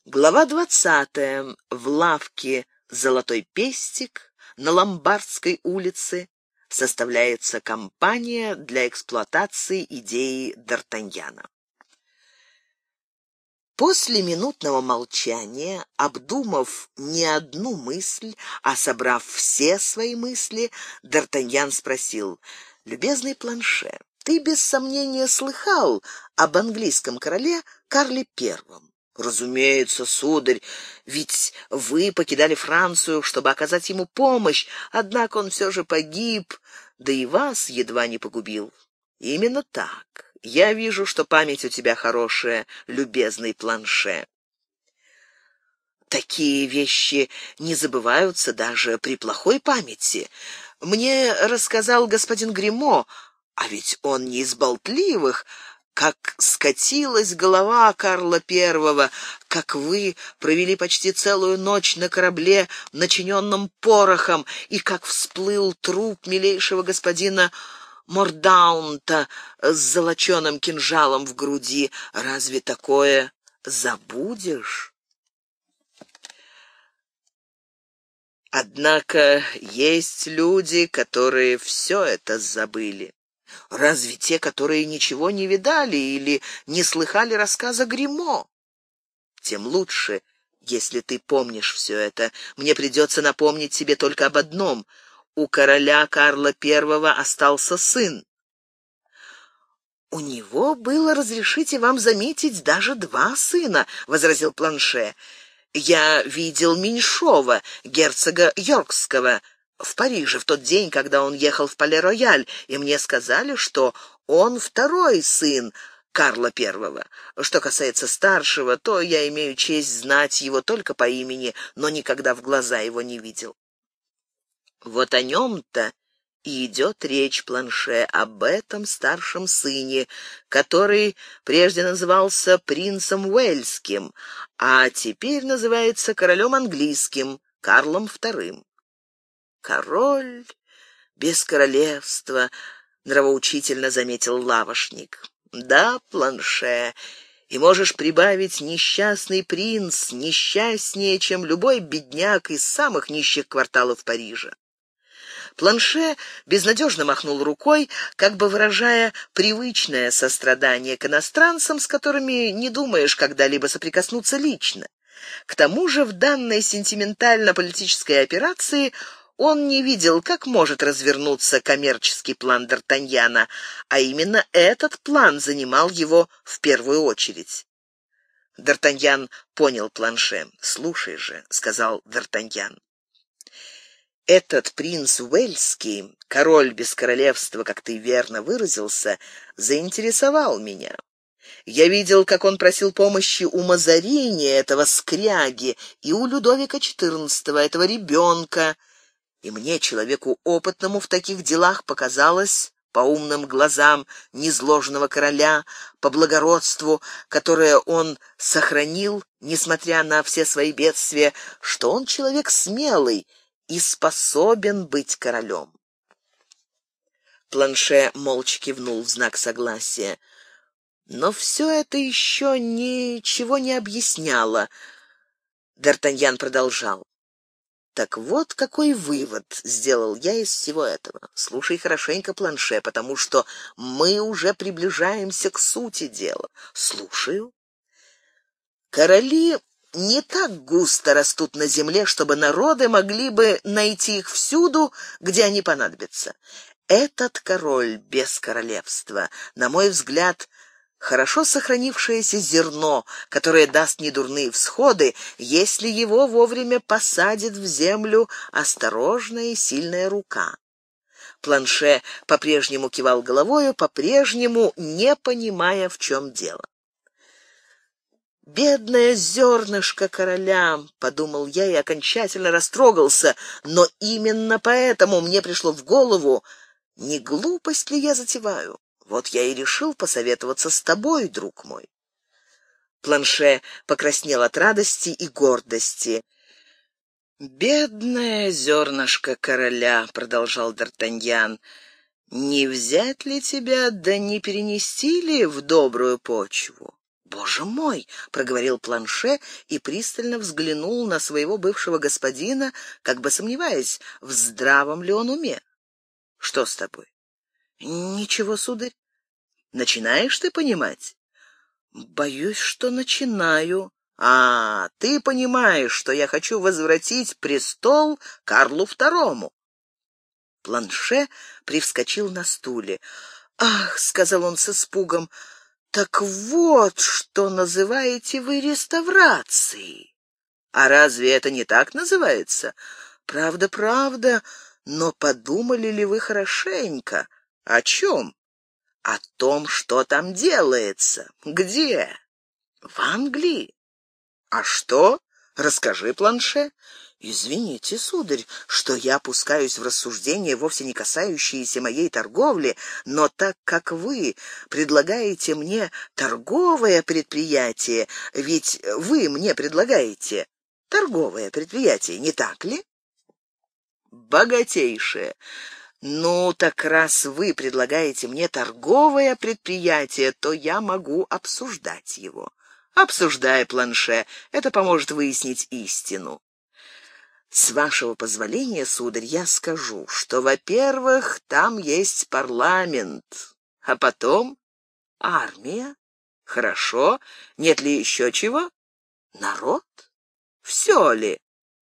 Глава 20. В лавке «Золотой пестик» на Ломбардской улице составляется кампания для эксплуатации идеи Д'Артаньяна. После минутного молчания, обдумав не одну мысль, а собрав все свои мысли, Д'Артаньян спросил: «Любезный Планше, ты без сомнения слыхал об английском короле Карле Первом?» «Разумеется, сударь, ведь вы покидали Францию, чтобы оказать ему помощь, однако он все же погиб, да и вас едва не погубил». «Именно так. Я вижу, что память у тебя хорошая, любезный Планше». «Такие вещи не забываются даже при плохой памяти. Мне рассказал господин Гримо, а ведь он не из болтливых, как скатилась голова Карла Первого, как вы провели почти целую ночь на корабле, начиненном порохом, и как всплыл труп милейшего господина Мордаунта с золоченым кинжалом в груди. Разве такое забудешь? Однако есть люди, которые все это забыли. Разве те, которые ничего не видали или не слыхали рассказа Гримо? Тем лучше, если ты помнишь все это. Мне придется напомнить тебе только об одном. У короля Карла I остался сын. «У него было, разрешите вам заметить, даже 2 сына», — возразил Планше. «Я видел меньшого, герцога Йоркского, в Париже в тот день, когда он ехал в Пале-Рояль, и мне сказали, что он 2-й сын Карла I. Что касается старшего, то я имею честь знать его только по имени, но никогда в глаза его не видел». Вот о нем-то и идет речь, Планше, об этом старшем сыне, который прежде назывался принцем Уэльским, а теперь называется королем английским, Карлом II. «Король без королевства», — нравоучительно заметил лавошник. «Да, Планше, и можешь прибавить несчастный принц, несчастнее, чем любой бедняк из самых нищих кварталов Парижа». Планше безнадежно махнул рукой, как бы выражая привычное сострадание к иностранцам, с которыми не думаешь когда-либо соприкоснуться лично. К тому же в данной сентиментально-политической операции он не видел, как может развернуться коммерческий план Д'Артаньяна, а именно этот план занимал его в первую очередь. Д'Артаньян понял Планше. «Слушай же», — сказал Д'Артаньян, «этот принц Уэльский, король без королевства, как ты верно выразился, заинтересовал меня. Я видел, как он просил помощи у Мазарини, этого скряги, и у Людовика XIV, этого ребенка, и мне, человеку опытному в таких делах, показалось, по умным глазам низложенного короля, по благородству, которое он сохранил, несмотря на все свои бедствия, что он человек смелый и способен быть королем». Планше молча кивнул в знак согласия. Но все это еще ничего не объясняло. Д'Артаньян продолжал: «Так вот какой вывод сделал я из всего этого. Слушай хорошенько, Планше, потому что мы уже приближаемся к сути дела». «Слушаю». «Короли не так густо растут на земле, чтобы народы могли бы найти их всюду, где они понадобятся. Этот король без королевства, на мой взгляд, хорошо сохранившееся зерно, которое даст недурные всходы, если его вовремя посадит в землю осторожная и сильная рука». Планше по-прежнему кивал головою, по-прежнему не понимая, в чем дело. «Бедное зернышко короля», — подумал я и окончательно растрогался, но именно поэтому мне пришло в голову, не глупость ли я затеваю. Вот я и решил посоветоваться с тобой, друг мой. Планше покраснел от радости и гордости. «Бедное зернышко короля», — продолжал Д'Артаньян, — «не взять ли тебя, да не перенести ли в добрую почву? «Боже мой!» — проговорил Планше и пристально взглянул на своего бывшего господина, как бы сомневаясь, в здравом ли он уме. «Что с тобой?» «Ничего, сударь. Начинаешь ты понимать?» «Боюсь, что начинаю». Ты понимаешь, что я хочу возвратить престол Карлу II. Планше привскочил на стуле. «Ах!» — сказал он с испугом. «Так вот, что называете вы реставрацией!» «А разве это не так называется?» «Правда, правда, но подумали ли вы хорошенько?» «О чем?» «О том, что там делается». «Где?» «В Англии». «А что? Расскажи, Планше». «Извините, сударь, что я пускаюсь в рассуждения, вовсе не касающиеся моей торговли, но так как вы предлагаете мне торговое предприятие, ведь вы мне предлагаете торговое предприятие, не так ли?» «Богатейшее. Ну, так раз вы предлагаете мне торговое предприятие, то я могу обсуждать его». «Обсуждай, Планше, это поможет выяснить истину». «С вашего позволения, сударь, я скажу, что, во-первых, там есть парламент, а потом армия. Хорошо. Нет ли еще чего? Народ. Все ли?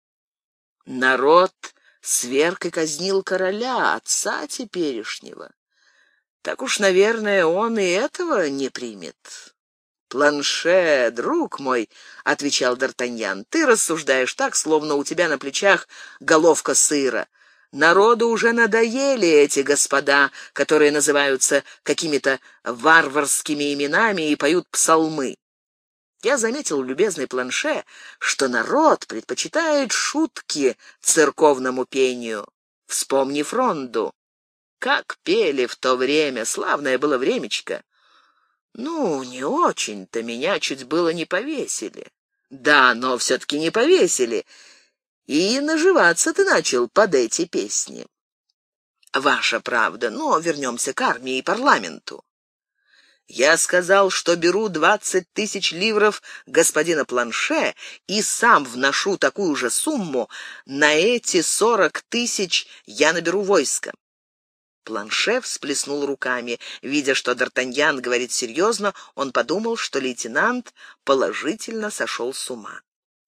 Народ сверг и казнил короля, отца теперешнего. Так уж, наверное, он и этого не примет». «Планше, друг мой», — отвечал Д'Артаньян, — «ты рассуждаешь так, словно у тебя на плечах головка сыра. Народу уже надоели эти господа, которые называются какими-то варварскими именами и поют псалмы. Я заметил, любезный Планше, что народ предпочитает шутки церковному пению. Вспомни Фронду. Как пели в то время, славное было времечко». «Ну, не очень-то, меня чуть было не повесили». «Да, но все-таки не повесили. И наживаться ты начал под эти песни». «Ваша правда, но вернемся к армии и парламенту». «Я сказал, что беру 20 000 ливров господина Планше и сам вношу такую же сумму. На эти 40 000 я наберу войско». Планше всплеснул руками. Видя, что Д'Артаньян говорит серьезно, он подумал, что лейтенант положительно сошел с ума.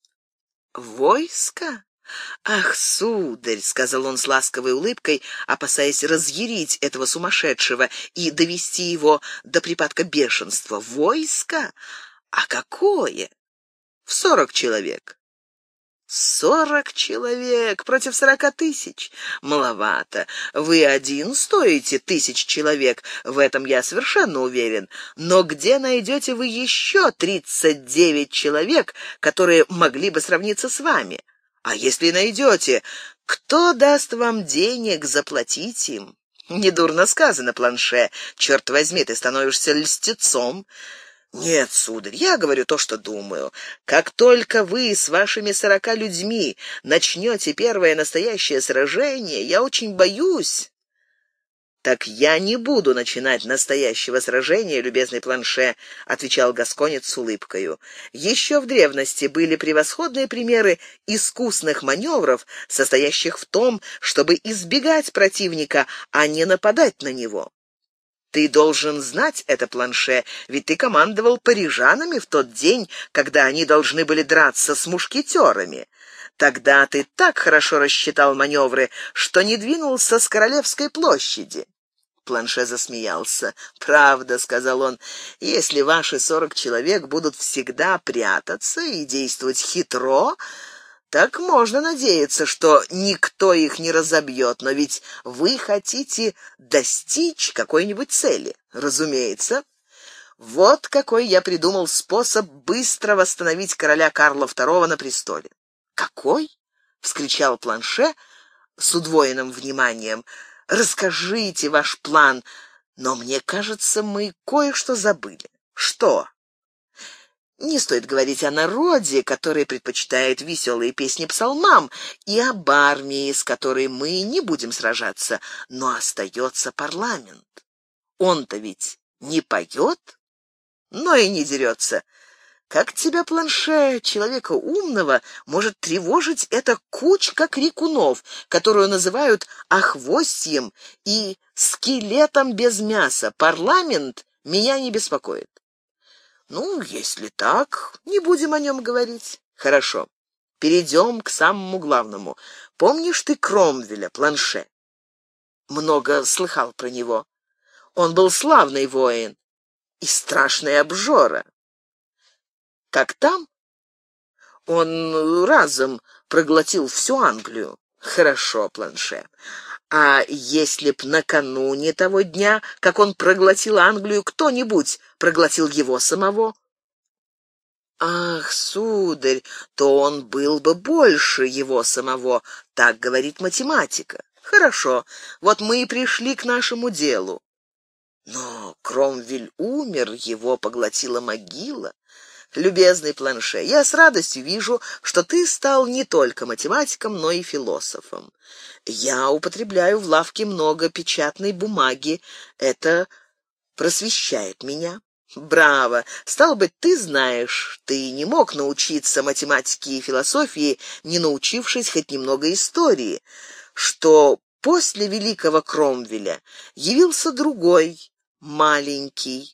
«Войско? Ах, сударь!» — сказал он с ласковой улыбкой, опасаясь разъярить этого сумасшедшего и довести его до припадка бешенства. «Войско? А какое?» «В 40 человек». 40 человек против 40 000? Маловато. Вы один стоите 1000 человек, в этом я совершенно уверен. Но где найдете вы еще 39 человек, которые могли бы сравниться с вами? А если найдете, кто даст вам денег заплатить им? Недурно сказано, Планше. Черт возьми, ты становишься льстецом. «Нет, сударь, я говорю то, что думаю. Как только вы с вашими 40 людьми начнете первое настоящее сражение, я очень боюсь». «Так я не буду начинать настоящего сражения, любезный Планше», — отвечал гасконец с улыбкою. «Еще в древности были превосходные примеры искусных маневров, состоящих в том, чтобы избегать противника, а не нападать на него». Ты должен знать это, Планше, ведь ты командовал парижанами в тот день, когда они должны были драться с мушкетерами. Тогда ты так хорошо рассчитал маневры, что не двинулся с Королевской площади». Планше засмеялся. «Правда», — сказал он, — «если ваши 40 человек будут всегда прятаться и действовать хитро, так можно надеяться, что никто их не разобьет, но ведь вы хотите достичь какой-нибудь цели, разумеется. Вот какой я придумал способ быстро восстановить короля Карла II на престоле». «Какой?» — вскричал Планше с удвоенным вниманием. «Расскажите ваш план, но мне кажется, мы кое-что забыли». «Что?» Не стоит говорить о народе, который предпочитает веселые песни псалмам, и об армии, с которой мы не будем сражаться, но остается парламент. Он-то ведь не поет? но и не дерется. Как тебя, Планше, человека умного, может тревожить эта кучка крикунов, которую называют охвостьем и скелетом без мяса? Парламент меня не беспокоит. Ну, если так, не будем о нем говорить. Хорошо. Перейдем к самому главному. Помнишь ты Кромвеля, Планше? Много слыхал про него. Он был славный воин и страшный обжора. Как там? Он разом проглотил всю Англию. Хорошо, Планше. А если б накануне того дня, как он проглотил Англию, кто-нибудь проглотил его самого? Ах, сударь, то он был бы больше его самого, так говорит математика. Хорошо, вот мы и пришли к нашему делу. Но Кромвель умер, его поглотила могила. Любезный Планше, я с радостью вижу, что ты стал не только математиком, но и философом. Я употребляю в лавке много печатной бумаги. Это просвещает меня. Браво! Стало быть, ты знаешь, ты не мог научиться математике и философии, не научившись хоть немного истории, что после великого Кромвеля явился другой, маленький.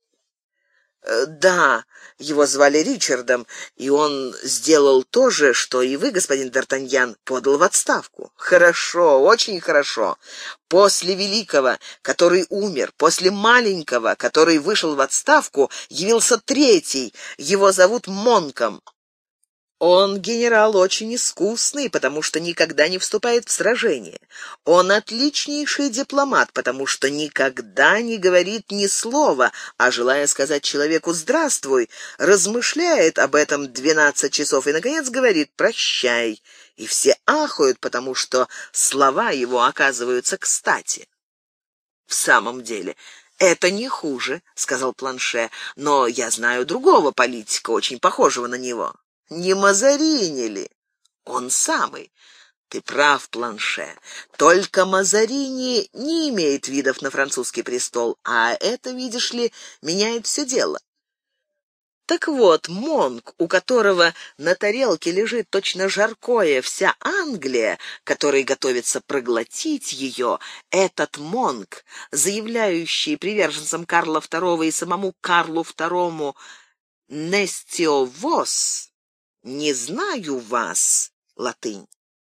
Да, его звали Ричардом, и он сделал то же, что и вы, господин Д'Артаньян, подал в отставку. Хорошо, очень хорошо. После великого, который умер, после маленького, который вышел в отставку, явился третий, его зовут Монком. Он генерал очень искусный, потому что никогда не вступает в сражение. Он отличнейший дипломат, потому что никогда не говорит ни слова, а, желая сказать человеку «здравствуй», размышляет об этом 12 часов и, наконец, говорит «прощай». И все ахают, потому что слова его оказываются кстати. В самом деле, это не хуже, сказал Планше, но я знаю другого политика, очень похожего на него. Не Мазарини ли? Он самый. Ты прав, Планше. Только Мазарини не имеет видов на французский престол, а это, видишь ли, меняет все дело. Так вот, Монк, у которого на тарелке лежит точно жаркое вся Англия, который готовится проглотить ее, этот Монк, заявляющий приверженцам Карла II и самому Карлу II «Нестио вос», «Не знаю вас», латынь.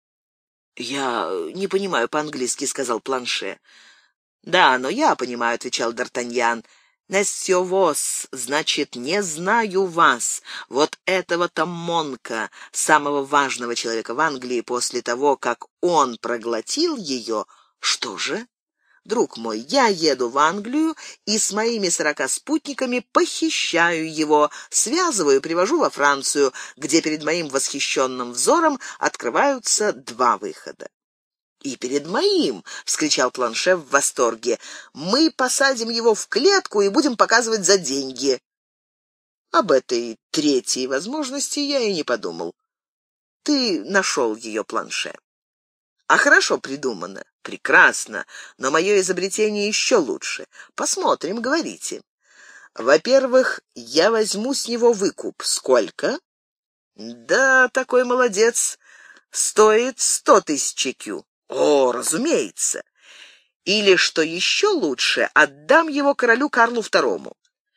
«Я не понимаю по-английски», — сказал Планше. «Да, но я понимаю», — отвечал Д'Артаньян. «Нестио вос» значит «не знаю вас». Вот этого-то Монка, самого важного человека в Англии, после того, как он проглотил ее, что же? Друг мой, я еду в Англию и с моими 40 спутниками похищаю его, связываю, привожу во Францию, где перед моим восхищенным взором открываются 2 выхода. «И перед моим!» — вскричал Планше в восторге. «Мы посадим его в клетку и будем показывать за деньги». Об этой третьей возможности я и не подумал. Ты нашел ее, Планше. А хорошо придумано. Прекрасно, но мое изобретение еще лучше. Посмотрим, говорите. Во-первых, я возьму с него выкуп. Сколько? Да, такой молодец. Стоит 100 000 кю. О, разумеется. Или, что еще лучше, отдам его королю Карлу II.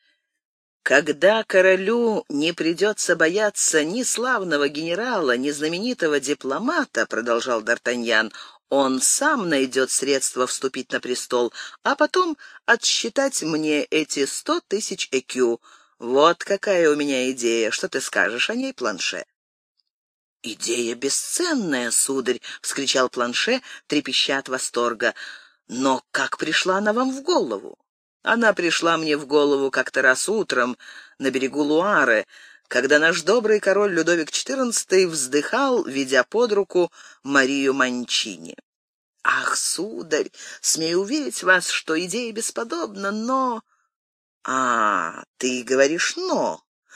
Когда королю не придется бояться ни славного генерала, ни знаменитого дипломата, продолжал Д'Артаньян, он сам найдет средства вступить на престол, а потом отсчитать мне эти 100 000 экю. Вот какая у меня идея. Что ты скажешь о ней, Планше? «Идея бесценная, сударь!» — вскричал Планше, трепеща от восторга. «Но как пришла она вам в голову?» «Она пришла мне в голову как-то раз утром на берегу Луары, когда наш добрый король Людовик XIV вздыхал, ведя под руку Марию Манчини. Ах, сударь, смею уверить вас, что идея бесподобна, но...» «А, ты говоришь «но».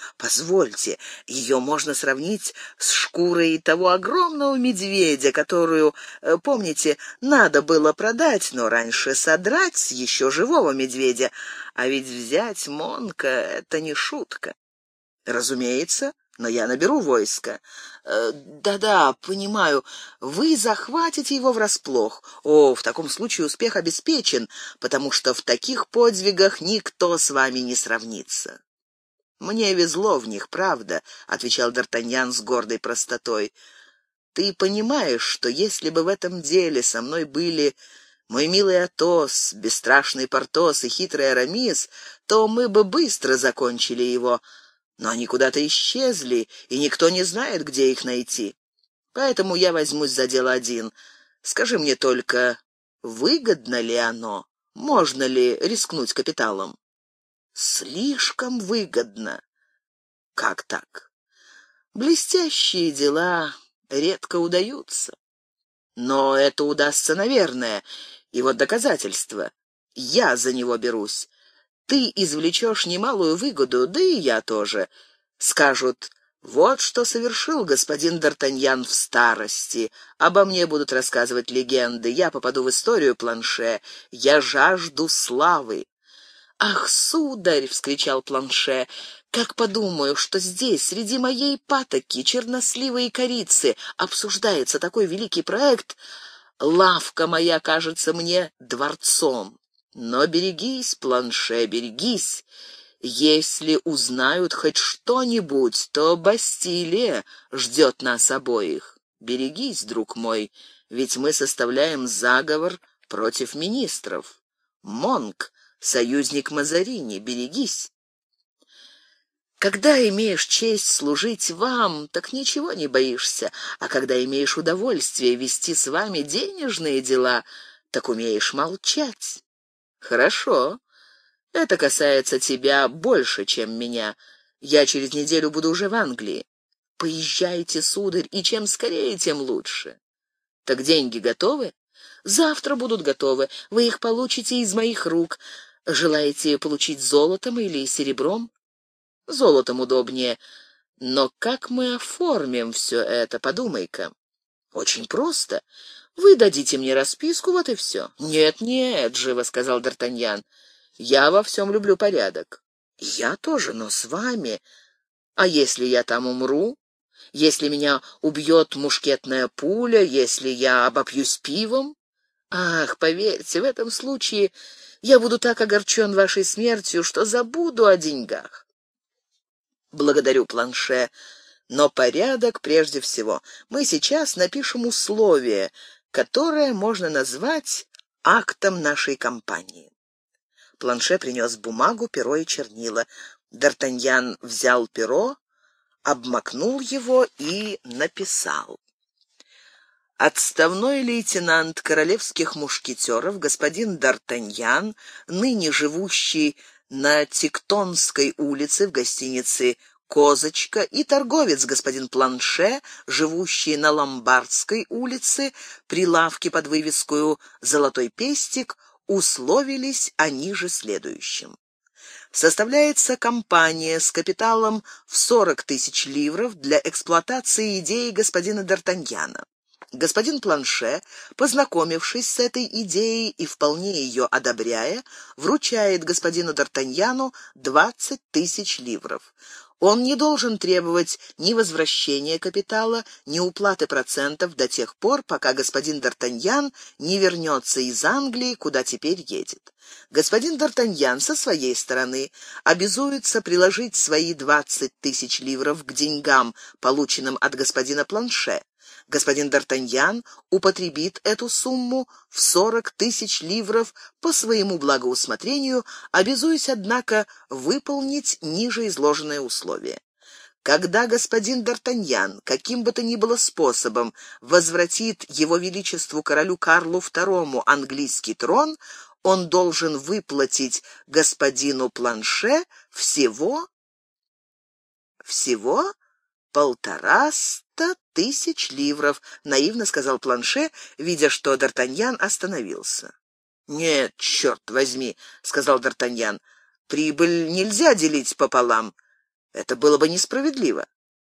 Позвольте, ее можно сравнить с шкурой того огромного медведя, которую, помните, надо было продать, но раньше содрать с еще живого медведя. А ведь взять Монка — это не шутка. Разумеется, но я наберу войско. Да-да, понимаю, вы захватите его врасплох. О, в таком случае успех обеспечен, потому что в таких подвигах никто с вами не сравнится. Мне везло в них, правда, отвечал Д'Артаньян с гордой простотой. Ты понимаешь, что если бы в этом деле со мной были мой милый Атос, бесстрашный Портос и хитрый Арамис, то мы бы быстро закончили его. Но они куда-то исчезли, и никто не знает, где их найти. Поэтому я возьмусь за дело один. Скажи мне только, выгодно ли оно? Можно ли рискнуть капиталом? Слишком выгодно. Как так? Блестящие дела редко удаются. Но это удастся, наверное. И вот доказательство. Я за него берусь. Ты извлечешь немалую выгоду, да и я тоже. Скажут: вот что совершил господин Д'Артаньян в старости. Обо мне будут рассказывать легенды. Я попаду в историю, Планше. Я жажду славы. «Ах, сударь!» — вскричал Планше. «Как подумаю, что здесь, среди моей патоки, черносливы и корицы, обсуждается такой великий проект, лавка моя кажется мне дворцом. Но берегись, Планше, берегись. Если узнают хоть что-нибудь, то Бастилия ждет нас обоих. Берегись, друг мой, ведь мы составляем заговор против министров. Монк — союзник Мазарини, берегись. Когда имеешь честь служить вам, так ничего не боишься, а когда имеешь удовольствие вести с вами денежные дела, так умеешь молчать. Хорошо, это касается тебя больше, чем меня. Я через неделю буду уже в Англии. Поезжайте, сударь, и чем скорее, тем лучше. Так деньги готовы? Завтра будут готовы. Вы их получите из моих рук. Желаете получить золотом или серебром? Золотом удобнее. Но как мы оформим все это, подумай-ка. Очень просто. Вы дадите мне расписку, вот и все. Нет, живо сказал Д'Артаньян. Я во всем люблю порядок. Я тоже, но с вами. А если я там умру? Если меня убьет мушкетная пуля? Если я обопьюсь пивом? Ах, поверьте, в этом случае я буду так огорчен вашей смертью, что забуду о деньгах. Благодарю, Планше, но порядок прежде всего. Мы сейчас напишем условие, которое можно назвать актом нашей кампании. Планше принес бумагу, перо и чернила. Д'Артаньян взял перо, обмакнул его и написал: отставной лейтенант королевских мушкетеров господин Д'Артаньян, ныне живущий на Тектонской улице в гостинице «Козочка», и торговец господин Планше, живущий на Ломбардской улице при лавке под вывескою «Золотой пестик», условились о ниже следующем. Составляется компания с капиталом в 40 000 ливров для эксплуатации идеи господина Д'Артаньяна. Господин Планше, познакомившись с этой идеей и вполне ее одобряя, вручает господину Д'Артаньяну 20 000 ливров. Он не должен требовать ни возвращения капитала, ни уплаты процентов до тех пор, пока господин Д'Артаньян не вернется из Англии, куда теперь едет. Господин Д'Артаньян со своей стороны обязуется приложить свои 20 000 ливров к деньгам, полученным от господина Планше. Господин Д'Артаньян употребит эту сумму в 40 000 ливров по своему благоусмотрению, обязуясь, однако, выполнить ниже изложенное условие. Когда господин Д'Артаньян каким бы то ни было способом возвратит его величеству королю Карлу II английский трон, он должен выплатить господину Планше всего 150 000 ливров, наивно сказал Планше, видя, что Д'Артаньян остановился. Нет, черт возьми, сказал Д'Артаньян, прибыль нельзя делить пополам. Это было бы несправедливо.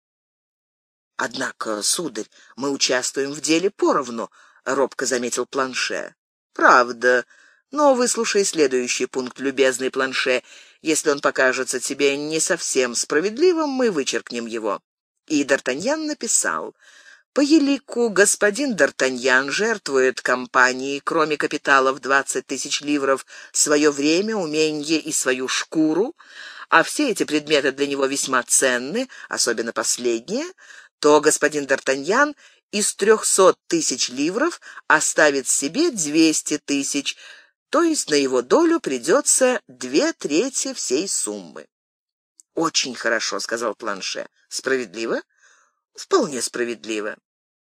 Однако, сударь, мы участвуем в деле поровну, робко заметил Планше. Правда, но выслушай следующий пункт, любезный Планше. Если он покажется тебе не совсем справедливым, мы вычеркнем его. И Д'Артаньян написал: по елику господин Д'Артаньян жертвует компании, кроме капитала в 20 тысяч ливров, свое время, уменье и свою шкуру, а все эти предметы для него весьма ценны, особенно последние, то господин Д'Артаньян из 300 тысяч ливров оставит себе 200 тысяч, то есть на его долю придется 2/3 всей суммы. Очень хорошо, сказал Планше. Справедливо? Вполне справедливо.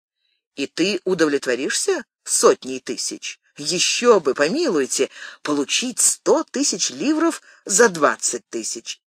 И ты удовлетворишься 100 тысяч? Еще бы, помилуйте, получить 100 тысяч ливров за 20 тысяч.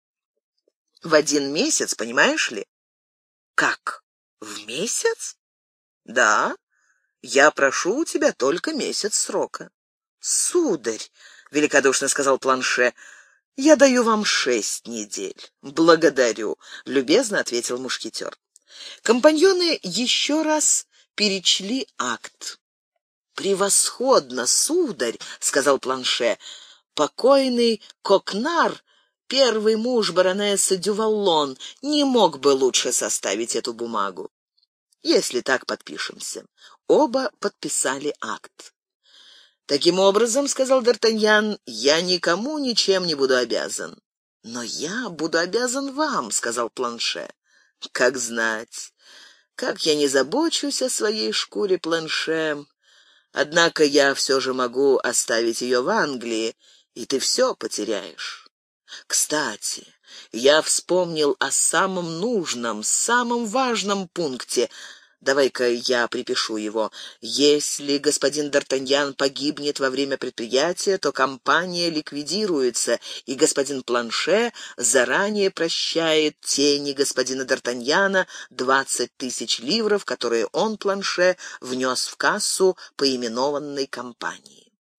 В 1 месяц, понимаешь ли? Как? В месяц? Да, я прошу у тебя только месяц срока. Сударь, великодушно сказал Планше, я даю вам 6 недель. Благодарю, любезно ответил мушкетер. Компаньоны еще раз перечли акт. Превосходно, сударь, сказал Планше. Покойный Кокнар, первый муж баронессы Дюваллон, не мог бы лучше составить эту бумагу. Если так, подпишемся. Оба подписали акт. Таким образом, сказал Д'Артаньян, я никому ничем не буду обязан. Но я буду обязан вам, сказал Планше. Как знать. Как я не забочусь о своей шкуре, Планше. Однако я все же могу оставить ее в Англии, и ты все потеряешь. Кстати, я вспомнил о самом нужном, самом важном пункте. Давай-ка я припишу его. Если господин Д'Артаньян погибнет во время предприятия, то компания ликвидируется, и господин Планше заранее прощает тени господина Д'Артаньяна 20 тысяч ливров, которые он, Планше, внес в кассу поименованной компании.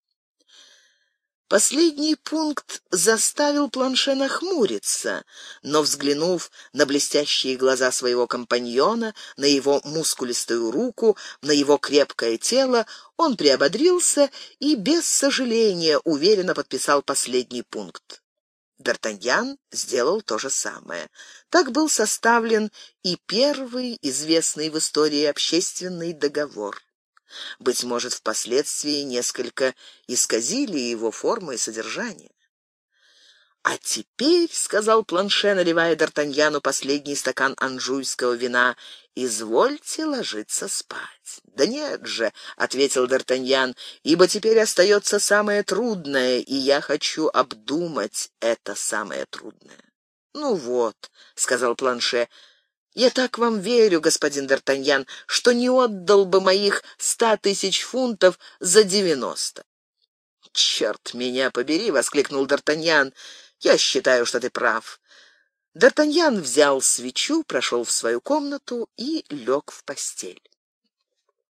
Последний пункт заставил Планше нахмуриться, но, взглянув на блестящие глаза своего компаньона, на его мускулистую руку, на его крепкое тело, он приободрился и без сожаления уверенно подписал последний пункт. Д'Артаньян сделал то же самое. Так был составлен и первый известный в истории общественный договор. Быть может, впоследствии несколько исказили его форму и содержание. А теперь, сказал Планше, наливая Д'Артаньяну последний стакан анжуйского вина, извольте ложиться спать. Да нет же, ответил Д'Артаньян, ибо теперь остается самое трудное, и я хочу обдумать это самое трудное. Ну вот, сказал Планше. Я так вам верю, господин Д'Артаньян, что не отдал бы моих 100 тысяч фунтов за 90. Черт меня побери, воскликнул Д'Артаньян. Я считаю, что ты прав. Д'Артаньян взял свечу, прошел в свою комнату и лег в постель.